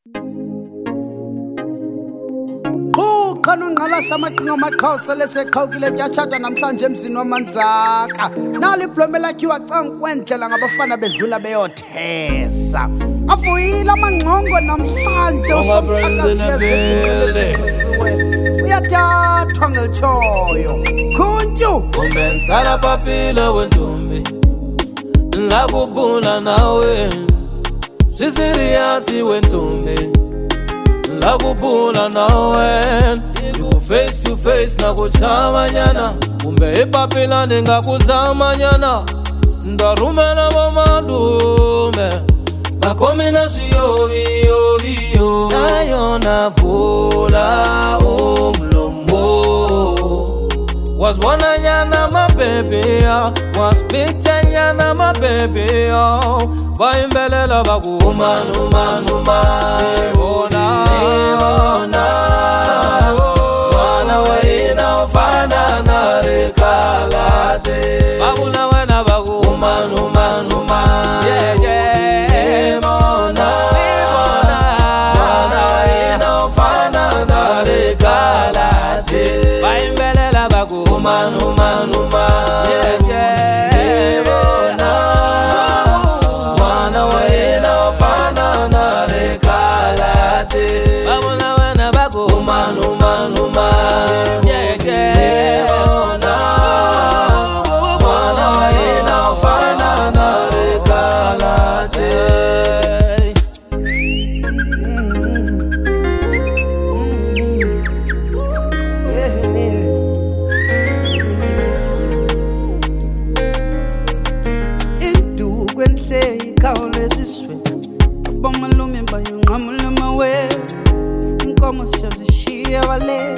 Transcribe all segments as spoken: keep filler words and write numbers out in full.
Khona unqala samaqhinga amaqhawusa leseqhawukile kuyachata namhlanje emzini waManzaka nali iblome lakhiwa cankwendlela ngabafana bedlula beyothesa avuyile amangqongo namhlanje usomthakazi yezwe uyathathwa ngelitshoyo khuntshu umbenzala papila wentombi lakubula nawe sisiriyasi wentombi lakubula nawe you face to face nakuchamanyana kumbe ipapila ningakuzamanyana ndarumela bomalume bakomina ziyoviyoviyo nayo navula umlomo was bona nyana mabebea was picture nyana mabebea baimbelela bakuma numa numa bona bona wana waina ufana na rekalate babula wana bakuma numa numa yeah yeah bona bona wana waina ufana na rekalate baimbelela bakuma numa numa yeah yeah bona wana waina ufana na rekalate babula wana bakuma numa numa yeah yeah bona wana waina ufana na rekalate Malume bayunqamula mawe inkomo siyazishiya wale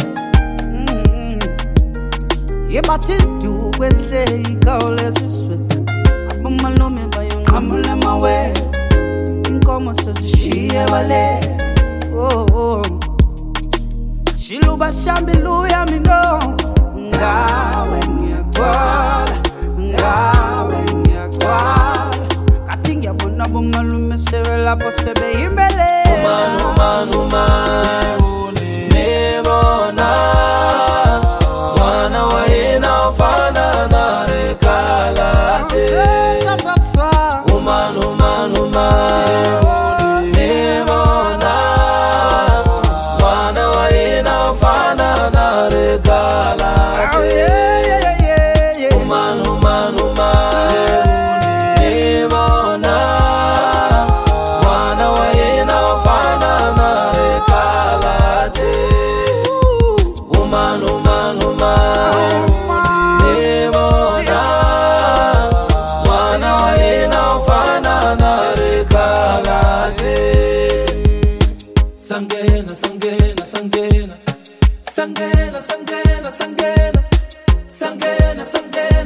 yebathi dukwenhle ikawuleziswe abomalume bayunqamula mawe inkomo siyazishiya wale oh oh shiluba shambiluya mino ngawe ngiyakwala ngawe ngiyakwala kathi ngiyabona bomalume lapho sebe imbele numa numa nebona wana waina ufana na rekalate numa numa numa nebona wana waina ufana na rekalate numa numa numa Sangena, sangena, sangena, sangena, sangena, sangena, sangena, sangena.